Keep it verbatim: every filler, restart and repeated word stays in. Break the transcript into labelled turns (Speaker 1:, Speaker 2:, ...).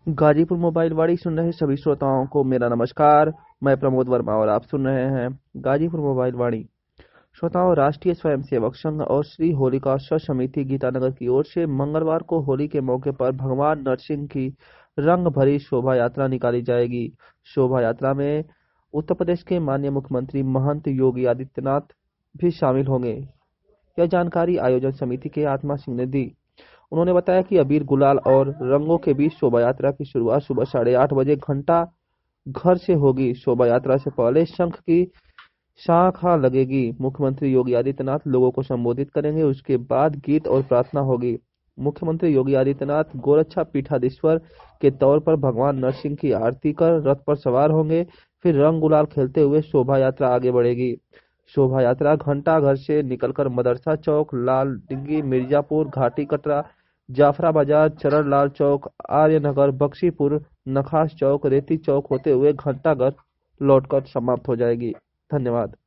Speaker 1: Ghazipur mobile वाणी सुन रहे सभी श्रोताओं को मेरा नमस्कार। मैं प्रमोद वर्मा और आप सुन रहे हैं गाजीपुर मोबाइल वाणी। श्रोताओं, राष्ट्रीय स्वयंसेवक संघ और श्री होलिका समिति गीतानगर की ओर से मंगलवार को होली के मौके पर भगवान नरसिंह की रंग भरी शोभा यात्रा निकाली जाएगी। शोभा यात्रा में उत्तर प्रदेश के माननीय मुख्यमंत्री महंत योगी आदित्यनाथ भी शामिल होंगे। यह जानकारी आयोजन समिति के आत्मा सिंह ने दी। उन्होंने बताया कि अबीर गुलाल और रंगों के बीच शोभा यात्रा की शुरुआत सुबह साढ़े आठ बजे घंटा घर से होगी। शोभा यात्रा से पहले शंख की शाखा लगेगी। मुख्यमंत्री योगी आदित्यनाथ लोगों को संबोधित करेंगे। उसके बाद गीत और प्रार्थना होगी। मुख्यमंत्री योगी आदित्यनाथ गोरक्षा पीठाधीश्वर के तौर पर भगवान नरसिंह की आरती कर रथ पर सवार होंगे। फिर रंग गुलाल खेलते हुए शोभा यात्रा आगे बढ़ेगी। शोभा यात्रा घंटा घर से निकलकर मदरसा चौक, लाल डिग्गी, मिर्जापुर, घाटी कटरा, जाफरा बाजार, चरण लाल चौक, आर्यनगर, बख्शीपुर, नखास चौक, रेती चौक होते हुए घंटाघर लौटकर समाप्त हो जाएगी। धन्यवाद।